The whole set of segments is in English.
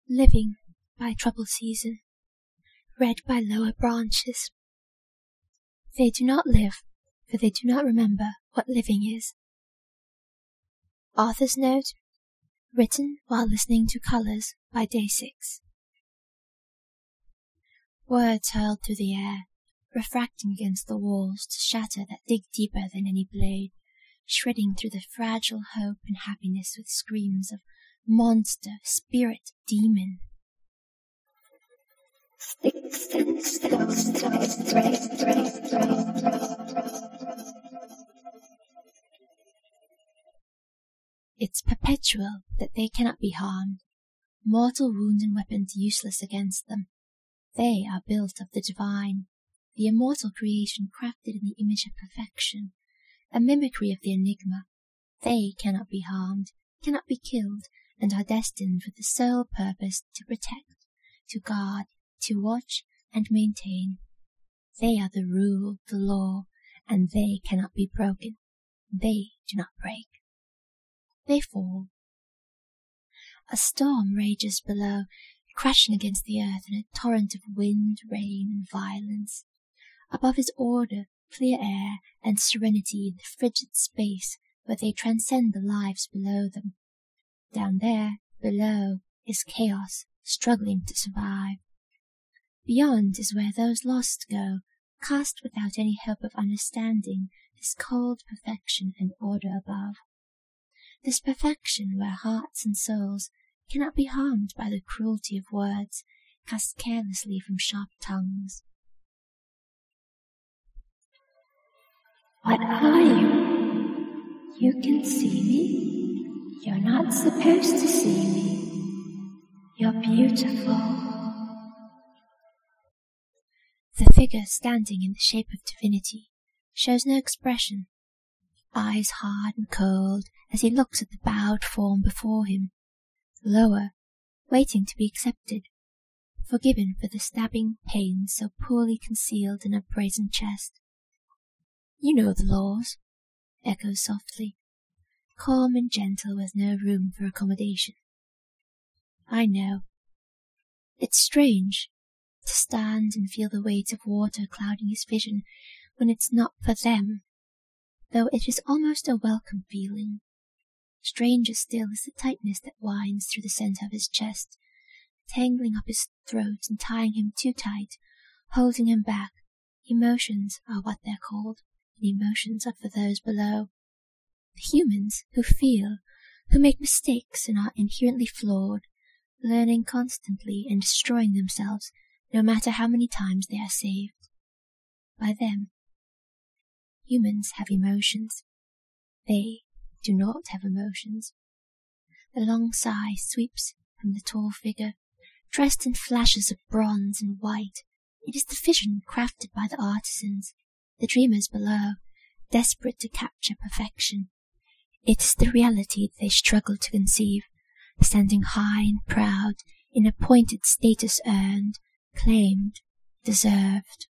Living by Trouble Season. Read by Lower Branches. They do not live, for they do not remember what living is. Author's note, written while listening to Colors by Day 6. Words hurled through the air, refracting against the walls to shatter that dig deeper than any blade, shredding through the fragile hope and happiness with screams of monster, spirit, demon. It's perpetual that they cannot be harmed, mortal wounds and weapons useless against them. They are built of the divine, the immortal creation crafted in the image of perfection, a mimicry of the enigma. They cannot be harmed, cannot be killed, and are destined with the sole purpose to protect, to guard, to watch, and maintain. They are the rule, the law, and they cannot be broken. They do not break. They fall. A storm rages below, crashing against the earth in a torrent of wind, rain, and violence. Above is order, clear air, and serenity in the frigid space where they transcend the lives below them. Down there, below, is chaos, struggling to survive. Beyond is where those lost go, cast without any hope of understanding this cold perfection and order above. This perfection where hearts and souls cannot be harmed by the cruelty of words cast carelessly from sharp tongues. What are you? You can see me? You're not supposed to see me. You're beautiful. The figure standing in the shape of divinity shows no expression, eyes hard and cold as he looks at the bowed form before him, lower, waiting to be accepted, forgiven for the stabbing pain so poorly concealed in a brazen chest. You know the laws, echoes softly, calm and gentle with no room for accommodation. I know. It's strange to stand and feel the weight of water clouding his vision when it's not for them, though it is almost a welcome feeling. Stranger still is the tightness that winds through the centre of his chest, tangling up his throat and tying him too tight, holding him back. Emotions are what they're called, and emotions are for those below. The humans who feel, who make mistakes and are inherently flawed, learning constantly and destroying themselves no matter how many times they are saved. By them. Humans have emotions. They do not have emotions. A long sigh sweeps from the tall figure, dressed in flashes of bronze and white. It is the vision crafted by the artisans, the dreamers below, desperate to capture perfection. It is the reality they struggle to conceive, standing high and proud in a pointed status earned, claimed, deserved.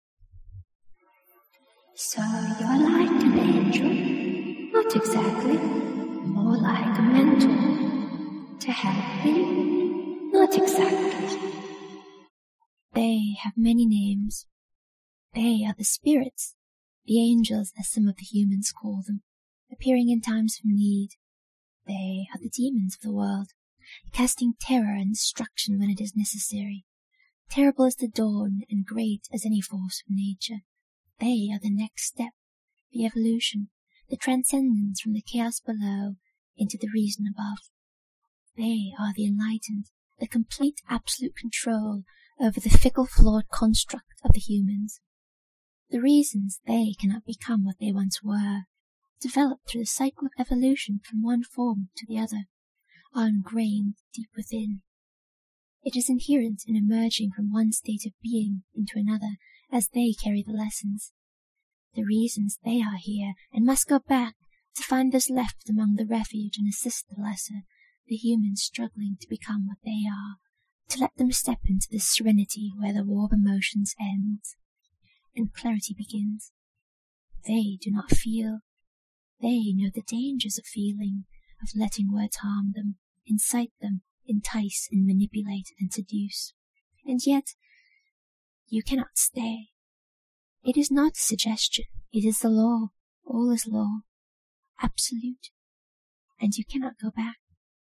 So you're like an angel? Not exactly. More like a mentor. To help me? Not exactly. They have many names. They are the spirits, the angels as some of the humans call them, appearing in times of need. They are the demons of the world, casting terror and destruction when it is necessary. Terrible as the dawn and great as any force of nature. They are the next step, the evolution, the transcendence from the chaos below into the reason above. They are the enlightened, the complete absolute control over the fickle flawed construct of the humans. The reasons they cannot become what they once were, developed through the cycle of evolution from one form to the other, are ingrained deep within. It is inherent in emerging from one state of being into another as they carry the lessons. The reasons they are here and must go back to find those left among the refuge and assist the lesser, the humans struggling to become what they are, to let them step into the serenity where the war of emotions ends and clarity begins. They do not feel. They know the dangers of feeling, of letting words harm them, incite them, entice and manipulate and seduce. And yet, you cannot stay. It is not a suggestion, it is the law. All is law, absolute, and you cannot go back.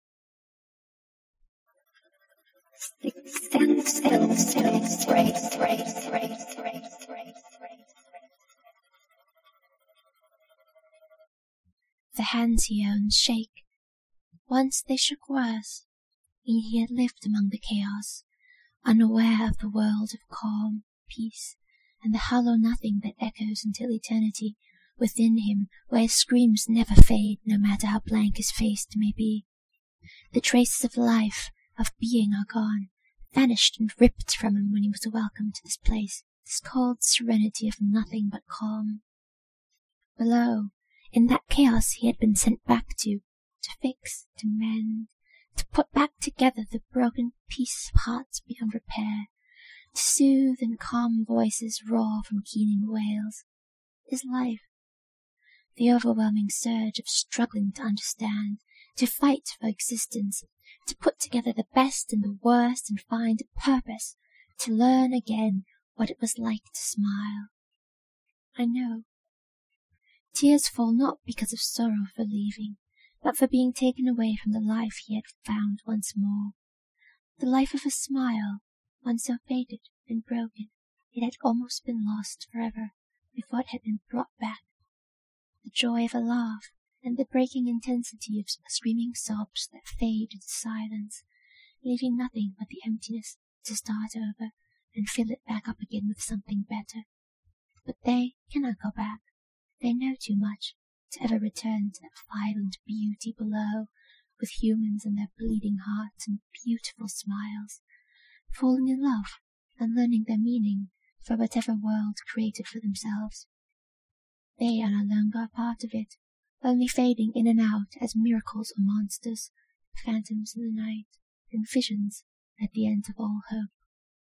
Stand still, The hands he owns shake. Once they shook worse, and he had lived among the chaos, unaware of the world of calm, peace, and the hollow nothing that echoes until eternity within him, where his screams never fade, no matter how blank his face may be. The traces of life, of being are gone, vanished and ripped from him when he was welcomed to this place, this cold serenity of nothing but calm. Below, in that chaos he had been sent back to fix, to mend, to put back together the broken piece of hearts beyond repair, to soothe and calm voices raw from keening wails, is life. The overwhelming surge of struggling to understand, to fight for existence, to put together the best and the worst and find a purpose, to learn again what it was like to smile. I know. Tears fall not because of sorrow for leaving, but for being taken away from the life he had found once more. The life of a smile, once so faded and broken, it had almost been lost forever before it had been brought back. The joy of a laugh, and the breaking intensity of screaming sobs that fade into silence, leaving nothing but the emptiness to start over and fill it back up again with something better. But they cannot go back. They know too much to ever return to that violent beauty below, with humans and their bleeding hearts and beautiful smiles, falling in love and learning their meaning for whatever world created for themselves. They are no longer a part of it, only fading in and out as miracles or monsters, phantoms in the night, and visions at the end of all hope.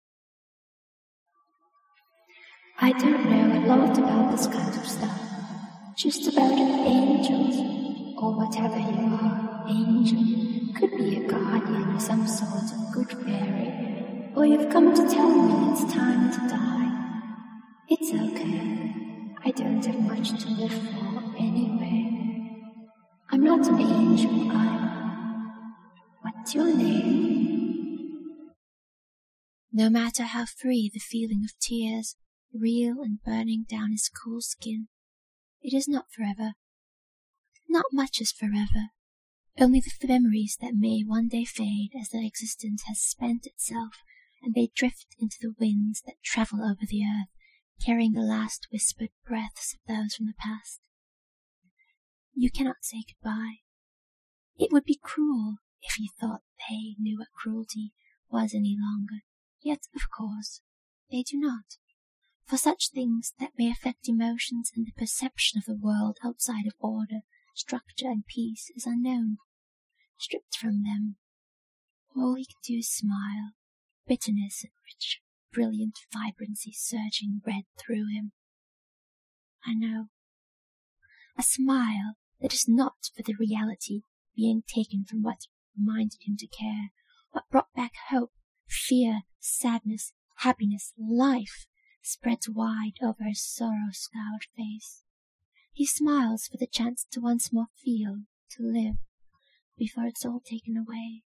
I don't know a lot about this kind of stuff. Just about angels, or whatever you are. Angel could be a guardian or some sort of good fairy, or you've come to tell me it's time to die. It's okay. I don't have much to live for anyway. I'm not an angel either. What's your name? No matter how free the feeling of tears, real and burning down his cool skin, it is not forever. Not much is forever, only the memories that may one day fade as their existence has spent itself, and they drift into the winds that travel over the earth, carrying the last whispered breaths of those from the past. You cannot say goodbye. It would be cruel if you thought they knew what cruelty was any longer, yet, of course, they do not. For such things that may affect emotions and the perception of the world outside of order, structure, and peace is unknown. Stripped from them, all he can do is smile, bitterness and rich, brilliant vibrancy surging red through him. I know. A smile that is not for the reality being taken from what reminded him to care, what brought back hope, fear, sadness, happiness, life, spreads wide over his sorrow-scoured face. He smiles for the chance to once more feel, to live, before it's all taken away.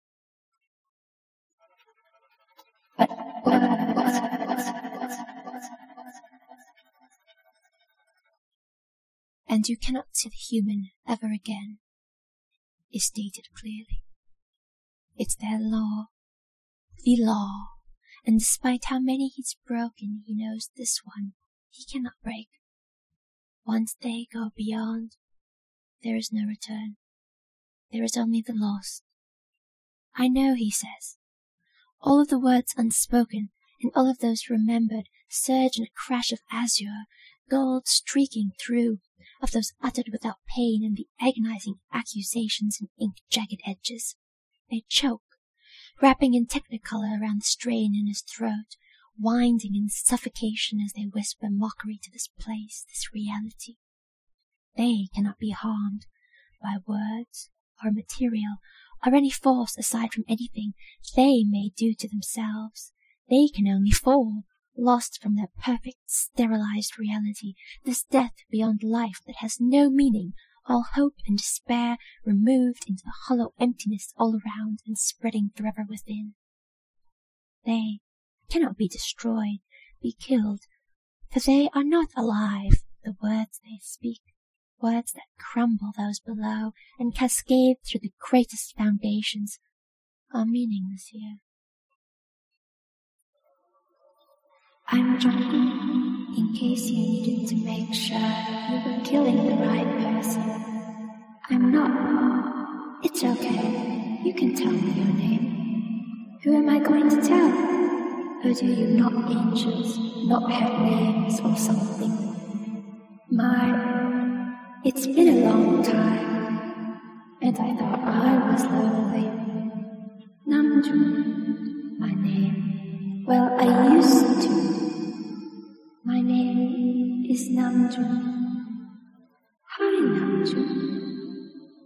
And you cannot see the human ever again, is stated clearly. It's their law, the law. And despite how many he's broken, he knows this one he cannot break. Once they go beyond, there is no return. There is only the lost. I know, he says. All of the words unspoken, and all of those remembered, surge in a crash of azure, gold streaking through, of those uttered without pain and the agonizing accusations in ink-jagged edges. They choke, wrapping in technicolor around the strain in his throat, winding in suffocation as they whisper mockery to this place, this reality. They cannot be harmed by words or material or any force aside from anything they may do to themselves. They can only fall, lost from their perfect sterilized reality, this death beyond life that has no meaning, all hope and despair removed into the hollow emptiness all around and spreading forever within. They cannot be destroyed, be killed, for they are not alive. The words they speak, words that crumble those below and cascade through the greatest foundations, are meaningless here. I'm jumping in case you needed to make sure you were killing the right person. I'm not. It's okay. You can tell me your name. Who am I going to tell? Or do you not angels not have names or something? It's been a long time, and I thought I was lonely. Namjoon, my name. Well, I used to. My name is Namjoon. Hi, Namjoon.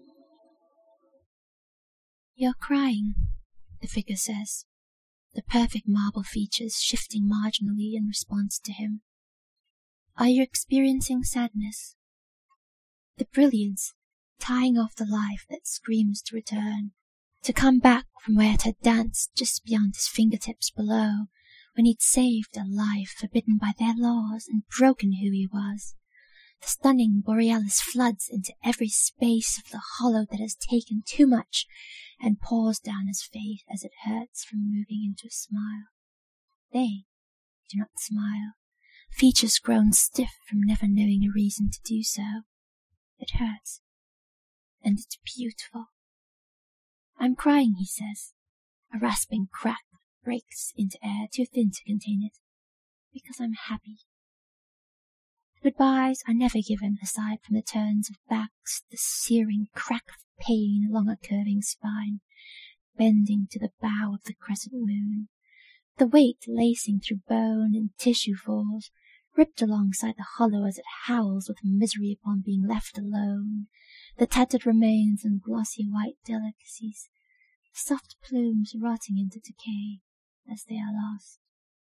You're crying, the figure says, the perfect marble features shifting marginally in response to him. Are you experiencing sadness? The brilliance, tying off the life that screams to return, to come back from where it had danced just beyond his fingertips below, when he'd saved a life forbidden by their laws and broken who he was. The stunning borealis floods into every space of the hollow that has taken too much and pours down his face as it hurts from moving into a smile. They do not smile, features grown stiff from never knowing a reason to do so. It hurts, and it's beautiful. I'm crying, he says. A rasping crack breaks into air too thin to contain it, because I'm happy. Goodbyes are never given aside from the turns of backs, the searing crack of pain along a curving spine, bending to the bow of the crescent moon. The weight lacing through bone and tissue falls, ripped alongside the hollow as it howls with misery upon being left alone, the tattered remains and glossy white delicacies, soft plumes rotting into decay as they are lost.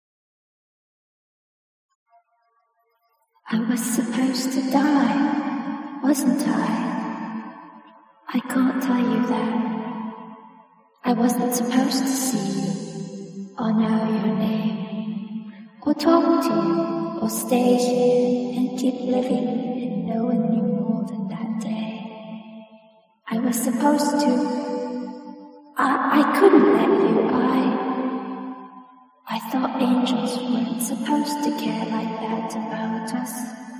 I was supposed to die, wasn't I? I can't tell you that. I wasn't supposed to see you, or know your name, or talk to you, or stay here and keep living and knowing you more than that day. I was supposed to. I couldn't let you. I thought angels weren't supposed to care like that about us.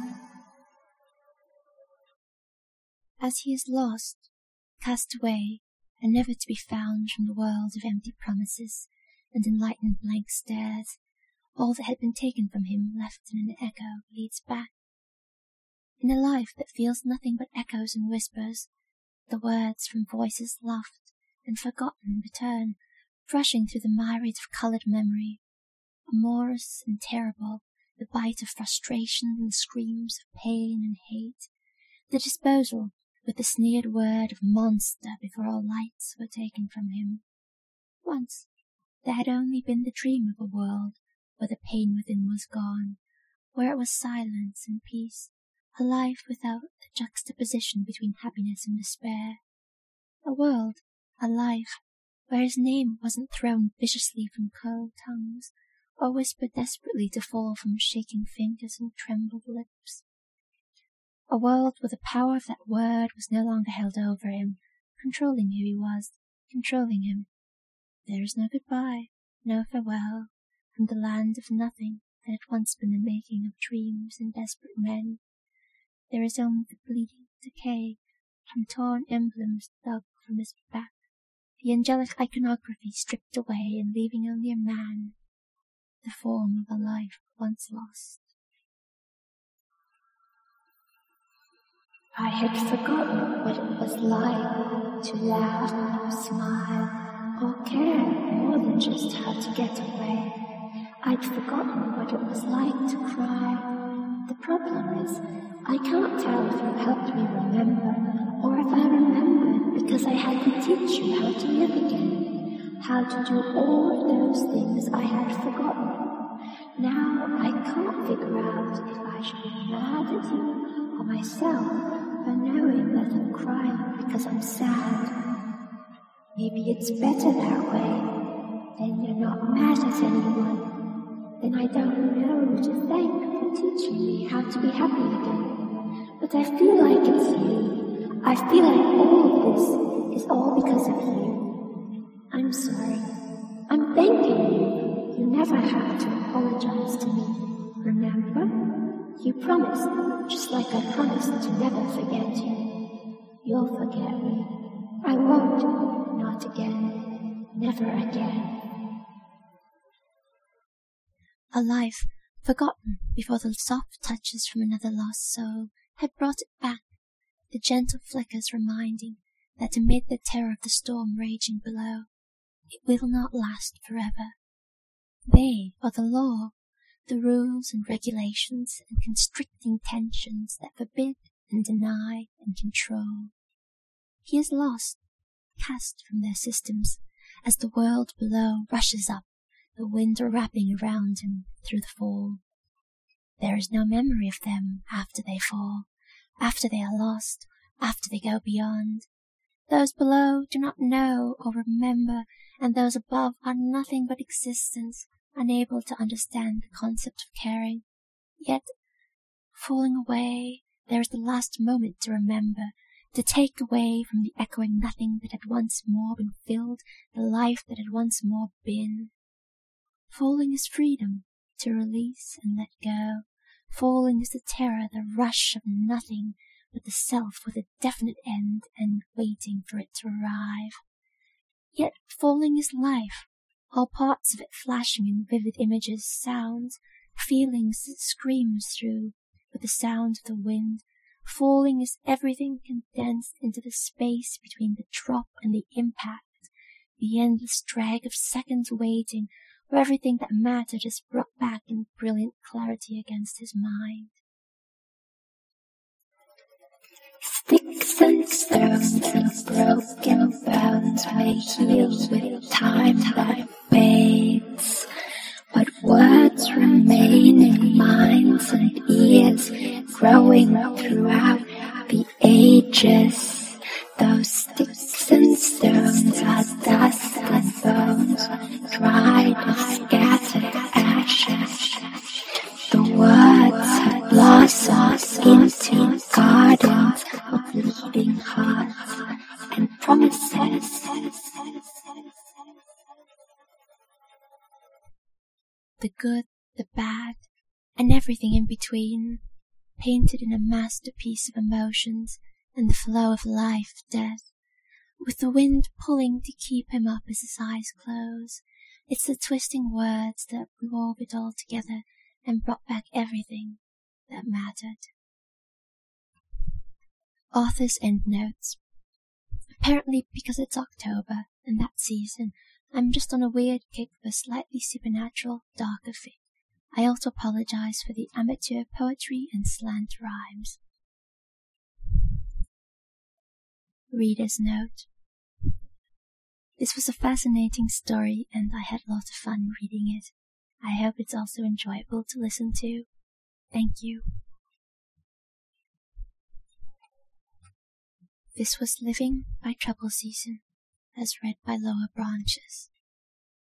As he is lost, cast away, and never to be found from the world of empty promises and enlightened blank stares, all that had been taken from him left in an echo leads back. In a life that feels nothing but echoes and whispers, the words from voices loved and forgotten return, rushing through the myriad of coloured memory, amorous and terrible, the bite of frustration and screams of pain and hate, the disposal with the sneered word of monster before all lights were taken from him. Once there had only been the dream of a world where the pain within was gone, where it was silence and peace, a life without the juxtaposition between happiness and despair, a world, a life, where his name wasn't thrown viciously from curled tongues, or whispered desperately to fall from shaking fingers and trembled lips. A world where the power of that word was no longer held over him, controlling who he was, controlling him. There is no goodbye, no farewell, from the land of nothing that had once been the making of dreams and desperate men. There is only the bleeding decay from torn emblems dug from his back, the angelic iconography stripped away and leaving only a man, the form of a life once lost. I had forgotten what it was like to laugh or smile or care more than just how to get away. I'd forgotten what it was like to cry. The problem is, I can't tell if you helped me remember or if I remembered because I had to teach you how to live again, how to do all of those things I had forgotten. Now I can't figure out if I should be mad at you or myself for knowing that I'm crying because I'm sad. Maybe it's better that way. Then you're not mad at anyone. Then I don't know who to thank for teaching me how to be happy again. But I feel like it's you. I feel like all of this is all because of you. I'm sorry. I'm thanking you. You never had to apologize to me. Remember? You promised, just like I promised to never forget you. You'll forget me. I won't. Not again. Never again. A life forgotten before the soft touches from another lost soul had brought it back, the gentle flickers reminding that amid the terror of the storm raging below, it will not last forever. They are the law, the rules and regulations and constricting tensions that forbid and deny and control. He is lost, cast from their systems, as the world below rushes up, the wind wrapping around him through the fall. There is no memory of them after they fall, after they are lost, after they go beyond. Those below do not know or remember, and those above are nothing but existence, unable to understand the concept of caring. Yet, falling away, there is the last moment to remember, to take away from the echoing nothing that had once more been filled, the life that had once more been. Falling is freedom, to release and let go. Falling is the terror, the rush of nothing but the self with a definite end and waiting for it to arrive. Yet falling is life, all parts of it flashing in vivid images, sounds, feelings that screams through with the sound of the wind. Falling is everything condensed into the space between the drop and the impact, the endless drag of seconds waiting, where everything that mattered is brought back in brilliant clarity against his mind. Sticks and stones and broken bones may heal with time that fades, but words remain in minds and ears, growing throughout the ages. Those sticks and stones are dust and bones, dried and scattered ashes. The words have blossomed into gardens of bleeding hearts and promises. The good, the bad, and everything in between, painted in a masterpiece of emotions and the flow of life, death, with the wind pulling to keep him up as his eyes close. It's the twisting words that wove it all together and brought back everything that mattered. Author's endnotes. Apparently because it's October and that season, I'm just on a weird kick for a slightly supernatural, darker fic. I also apologize for the amateur poetry and slant rhymes. Reader's note. This was a fascinating story and I had a lot of fun reading it. I hope it's also enjoyable to listen to. Thank you. This was Living by Trouble Season, as read by Lower Branches.